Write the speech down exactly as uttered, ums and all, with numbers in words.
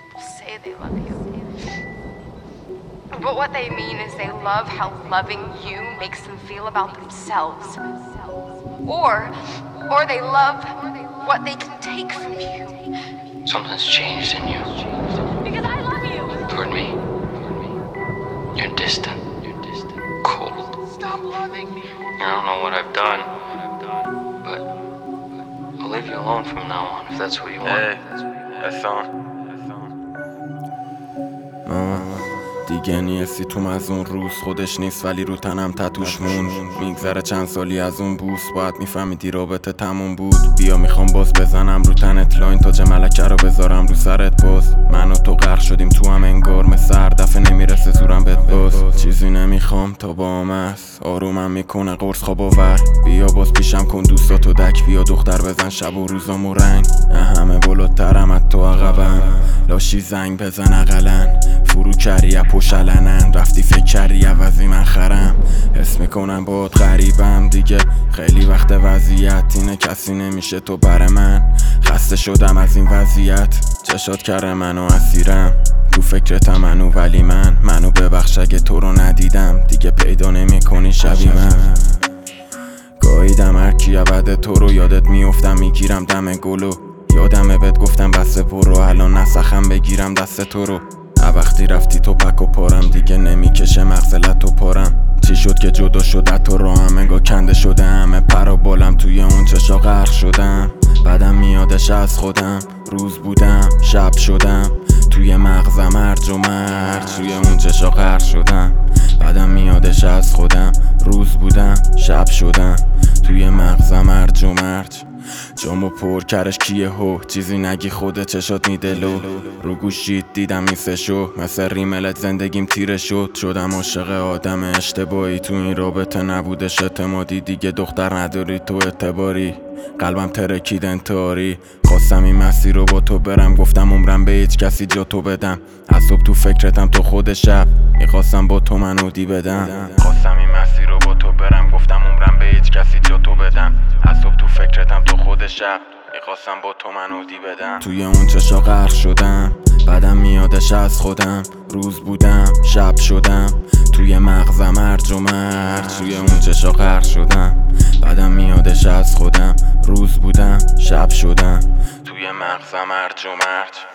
people say they love you. But what they mean is they love how loving you makes them feel about themselves. Or, or they love what they can take from you. Something's changed in you. Because I love you! Toward me. You're distant. You're distant. Cold. Stop loving me. I don't know what I've done, but I'll leave you alone from now on if that's what you want. Hey, that's on. دیگه نیستی توم از اون روز خودش نیست ولی رو تنم تتوش مون میگذره چند سالی از اون بوس باید میفهمیدی رابطه تموم بود بیا میخوام باز بزنم رو تنت لاین تاج ملکه رو بذارم رو سرت باز من و تو غرق شدیم تو هم انگار مثل هر دفعه نمیرسه زورم بهت باز چیزی نمیخوام تا با است آرومم میکنه قرص خواب آور بیا باز پیشم کن دوستاتو دک بیا دختر بزن شب و روزامو رنگ همه بالاترم از تو عقبم لاشی زنگ بزن اقلن فرو کردی پشت علنن رفتی فکر کردی عوضی من خرم حس میکنم باهات غریبم دیگه خیلی وقت وضعیت اینه کسی نمیشه تو بر من خسته شدم از این وضعیت چشات کرده منو اسیرم تو فکرتم منو ولی من منو ببخش اگه تو رو ندیدم دیگه پیدا نمیکنی شبی من گاهیدم هرکی عبد تو رو یادت میافتم میگیرم دم گلو یادمه بهت گفتم بسته برو الان نسخم بگیرم دست تو رو وقتی رفتی تو پک و پارم دیگه نمیکشه مغزلت و پارم چی شد که جدا شده تو رو هم انگاه کنده شده همه پرا بالم توی اون چشا غرق شدم بعدم میادش از خودم روز بودم شب شدم توی مغزم هرج و مرج توی اون چشا غرق شدم بعدم میادش از خودم روز بودم شب شدم توی مغزم هرج و مرج جامو پر کرش کیه هو چیزی نگی خوده چشات میدلو رو گوشید دیدم این سشو مثل ریملت زندگیم تیره شد شدم عاشق آدم اشتباهی تو این رابطه نبودش اعتمادی دیگه دختر نداری تو اعتباری قلبم ترکید انتحاری خواستم این مسیر رو با تو برم گفتم عمرم به هیچ کسی جا تو بدم از صبح تو فکرتم تو خود شب میخواستم با تو منو دی بدم خواستم این مسیر رو با تو برم گفتم عمرم به هیچ کسی جا تو بدم از صبح تو فکرتم تو خود شب میخواستم با تو منو دی بدم توی اون چشا غرق شدم بعدم میادش از خودم روز بودم شب شدم توی مغزم هرج و مرج توی اون چشا غرق شدم بعدم میادش از خودم روز بودم شب شدم توی مغزم هرج و مرج